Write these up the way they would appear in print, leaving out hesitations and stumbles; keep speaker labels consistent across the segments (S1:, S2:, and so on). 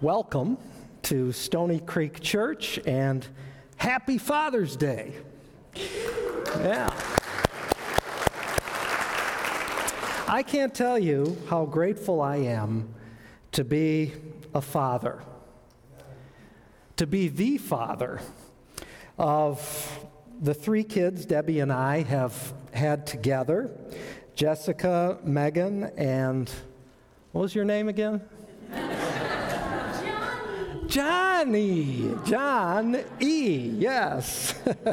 S1: Welcome to Stony Creek Church and happy Father's Day. Yeah. I can't tell you how grateful I am to be a father, to be the father of the three kids Debbie and I have had together, Jessica, Megan, and what was your name again? Johnny, John E., yes.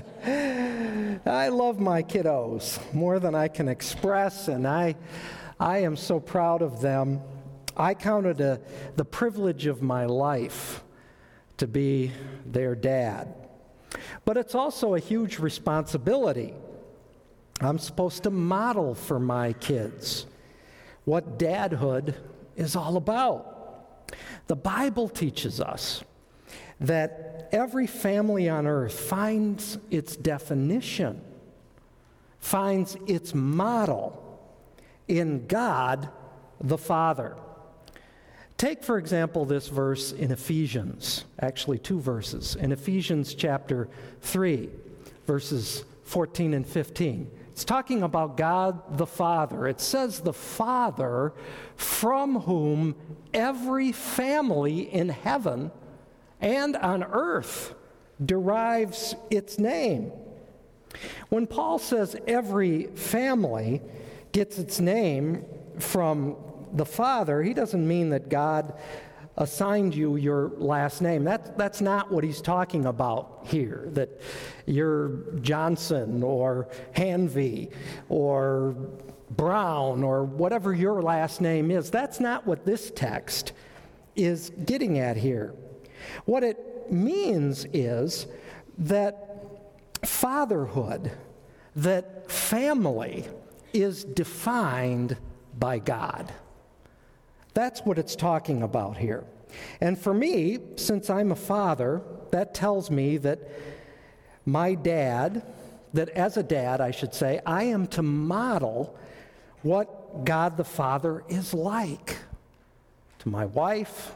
S1: I love my kiddos more than I can express, and I am so proud of them. I count it the privilege of my life to be their dad. But it's also a huge responsibility. I'm supposed to model for my kids what dadhood is all about. The Bible teaches us that every family on earth finds its definition, finds its model in God the Father. Take, for example, this verse in Ephesians, actually two verses, in Ephesians chapter 3, verses 14 and 15. It's talking about God the Father. It says the Father from whom every family in heaven and on earth derives its name. When Paul says every family gets its name from the Father, he doesn't mean that God assigned you your last name. That's not what he's talking about here, that you're Johnson or Hanvey or Brown or whatever your last name is. That's not what this text is getting at here. What it means is that fatherhood, that family is defined by God. That's what it's talking about here. And for me, since I'm a father, that tells me that my dad, that as a dad, I should say, I am to model what God the Father is like to my wife,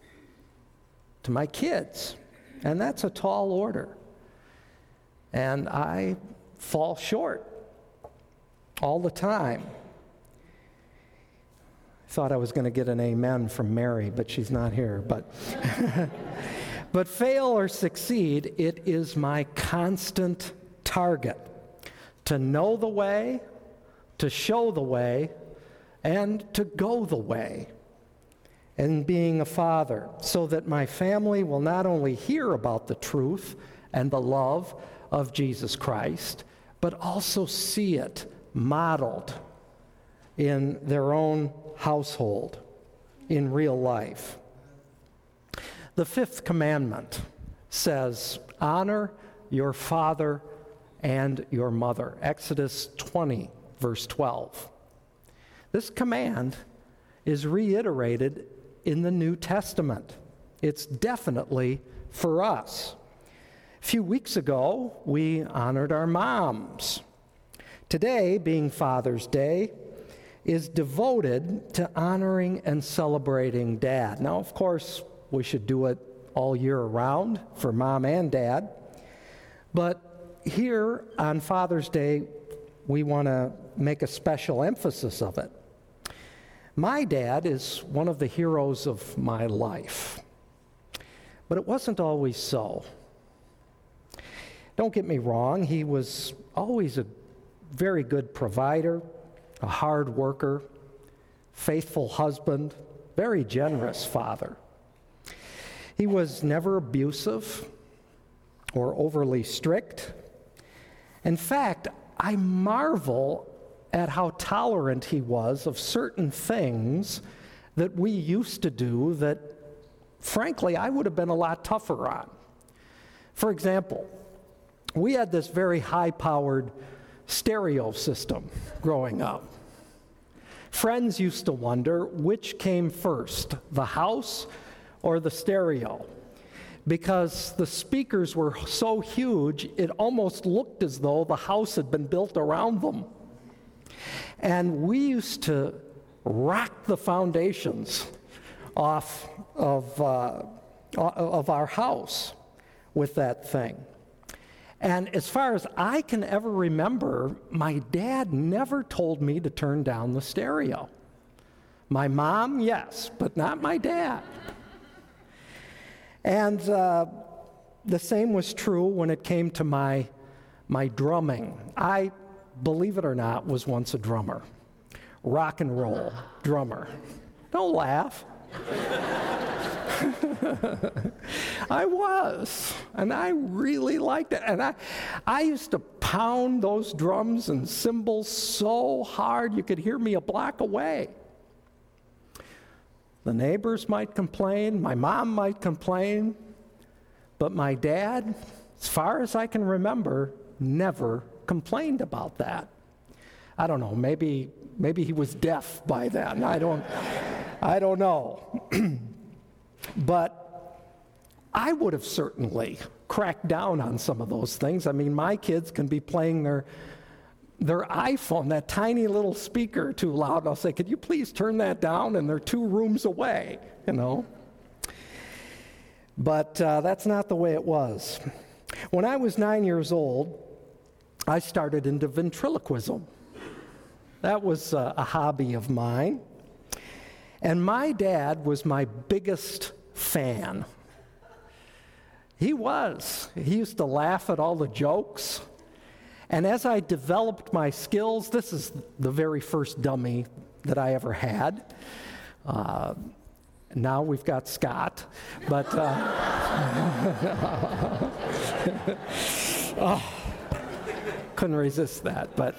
S1: to my kids. And that's a tall order. And I fall short all the time. Thought I was going to get an amen from Mary, but she's not here. But fail or succeed, it is my constant target to know the way, to show the way, and to go the way. And being a father, so that my family will not only hear about the truth and the love of Jesus Christ, but also see it modeled in their own household, in real life. The fifth commandment says, honor your father and your mother. Exodus 20, verse 12. This command is reiterated in the New Testament. It's definitely for us. A few weeks ago, we honored our moms. Today, being Father's Day, is devoted to honoring and celebrating Dad. Now, of course, we should do it all year around for Mom and Dad. But here on Father's Day, we want to make a special emphasis of it. My dad is one of the heroes of my life. But it wasn't always so. Don't get me wrong, he was always a very good provider, a hard worker, faithful husband, very generous father. He was never abusive or overly strict. In fact, I marvel at how tolerant he was of certain things that we used to do that, frankly, I would have been a lot tougher on. For example, we had this very high-powered stereo system growing up. Friends used to wonder which came first, the house or the stereo, because the speakers were so huge it almost looked as though the house had been built around them. And we used to rock the foundations off of our house with that thing. And as far as I can ever remember, my dad never told me to turn down the stereo. My mom, yes, but not my dad. And the same was true when it came to my drumming. I, believe it or not, was once a drummer. Rock and roll drummer. Don't laugh. I was, and I really liked it. And I used to pound those drums and cymbals so hard you could hear me a block away. The neighbors might complain, my mom might complain, but my dad, as far as I can remember, never complained about that. I don't know, maybe he was deaf by then. I don't know. But I would have certainly cracked down on some of those things. I mean, my kids can be playing their iPhone, that tiny little speaker, too loud, and I'll say, could you please turn that down? And they're 2 rooms away, you know. But that's not the way it was. When I was 9 years old, I started into ventriloquism. That was a hobby of mine. And my dad was my biggest fan. He was. He used to laugh at all the jokes. And as I developed my skills, this is the very first dummy that I ever had. Now we've got Scott. But couldn't resist that. But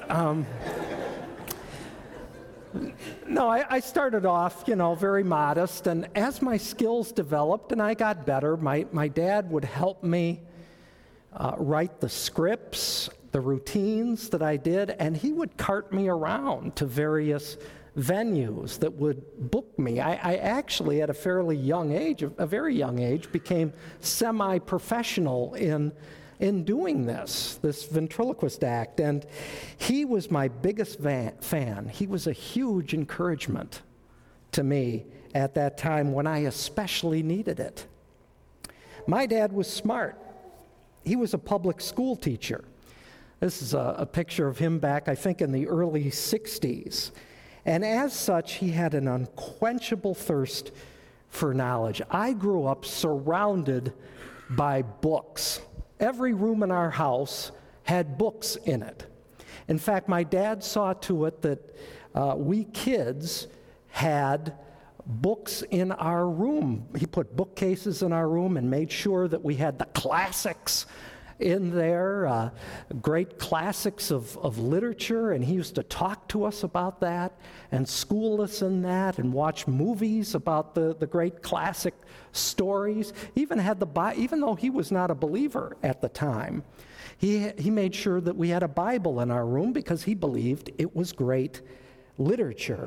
S1: no, I started off, very modest, and as my skills developed and I got better, my dad would help me write the scripts, the routines that I did, and he would cart me around to various venues that would book me. I actually, at a fairly young age, a very young age, became semi-professional in doing this ventriloquist act. And he was my biggest fan. He was a huge encouragement to me at that time when I especially needed it. My dad was smart. He was a public school teacher. This is a picture of him back, I think, in the early 60s. And as such, he had an unquenchable thirst for knowledge. I grew up surrounded by books. Every room in our house had books in it. In fact, my dad saw to it that we kids had books in our room. He put bookcases in our room and made sure that we had the classics in there, great classics of literature, and he used to talk to us about that and school us in that and watch movies about the great classic stories. He even had the Bible, even though he was not a believer at the time, he made sure that we had a Bible in our room because he believed it was great literature.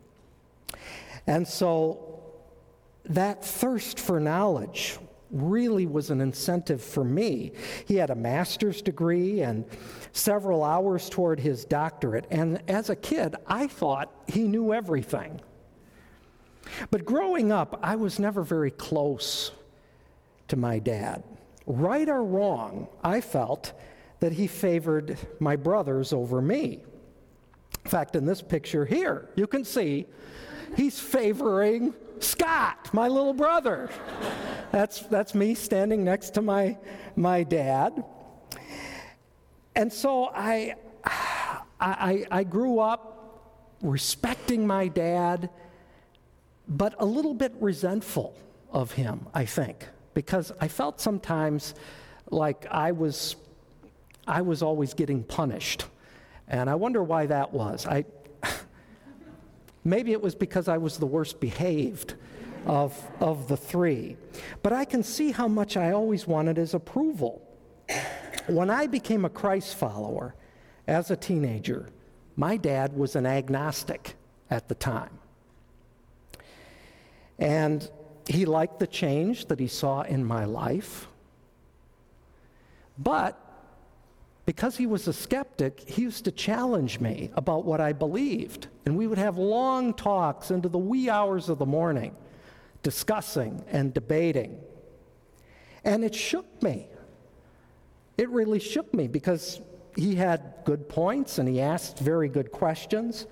S1: And so that thirst for knowledge really was an incentive for me. He had a master's degree and several hours toward his doctorate. And as a kid, I thought he knew everything. But growing up, I was never very close to my dad. Right or wrong, I felt that he favored my brothers over me. In fact, in this picture here, you can see he's favoring Scott, my little brother. That's me standing next to my dad. And so I grew up respecting my dad, but a little bit resentful of him, I think, because I felt sometimes like I was always getting punished. And I wonder why that was. Maybe it was because I was the worst behaved of the three. But I can see how much I always wanted his approval. When I became a Christ follower as a teenager, my dad was an agnostic at the time. And he liked the change that he saw in my life. But because he was a skeptic, he used to challenge me about what I believed. And we would have long talks into the wee hours of the morning discussing and debating. And it shook me. It really shook me because he had good points and he asked very good questions.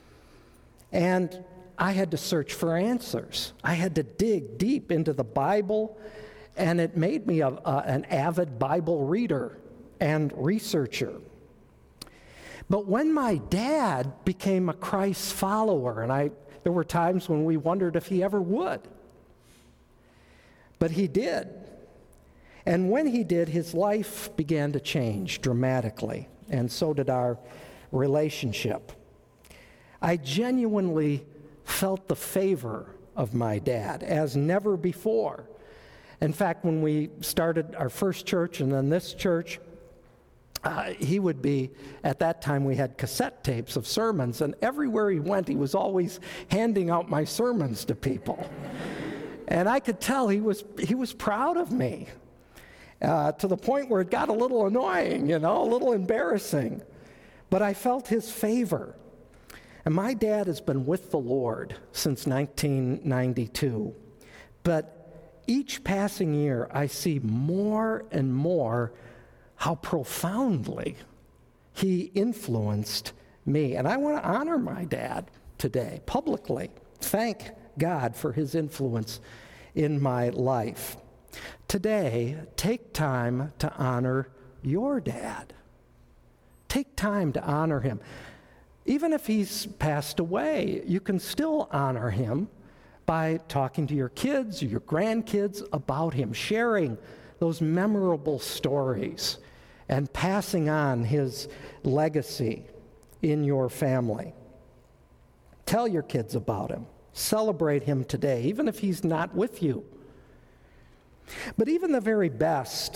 S1: And I had to search for answers. I had to dig deep into the Bible, and it made me an avid Bible reader and researcher. But when my dad became a Christ follower, and there were times when we wondered if he ever would, but he did. And when he did, his life began to change dramatically, and so did our relationship. I genuinely felt the favor of my dad as never before. In fact, when we started our first church and then this church, he would be, at that time we had cassette tapes of sermons, and everywhere he went, he was always handing out my sermons to people. And I could tell he was proud of me, to the point where it got a little annoying, a little embarrassing. But I felt his favor. And my dad has been with the Lord since 1992. But each passing year, I see more and more how profoundly he influenced me. And I want to honor my dad today, publicly. Thank God for his influence in my life. Today, take time to honor your dad. Take time to honor him. Even if he's passed away, you can still honor him by talking to your kids or your grandkids about him, sharing those memorable stories, and passing on his legacy in your family. Tell your kids about him. Celebrate him today, even if he's not with you. But even the very best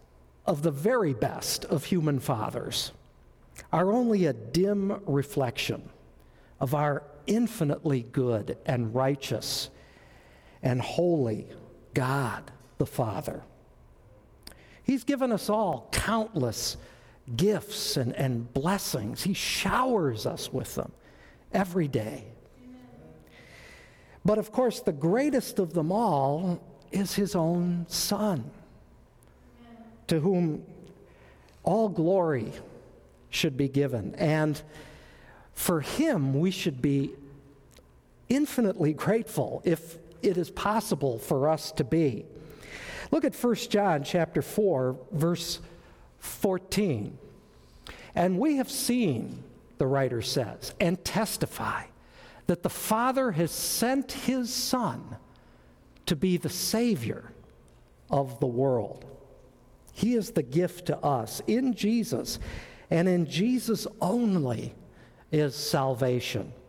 S1: of human fathers are only a dim reflection of our infinitely good and righteous and holy God the Father. He's given us all countless gifts and blessings. He showers us with them every day. Amen. But of course, the greatest of them all is his own Son, to whom all glory should be given. And for him, we should be infinitely grateful, if it is possible for us to be. Look at 1 John chapter 4, verse 14. And we have seen, the writer says, and testify that the Father has sent his Son to be the Savior of the world. He is the gift to us in Jesus, and in Jesus only is salvation.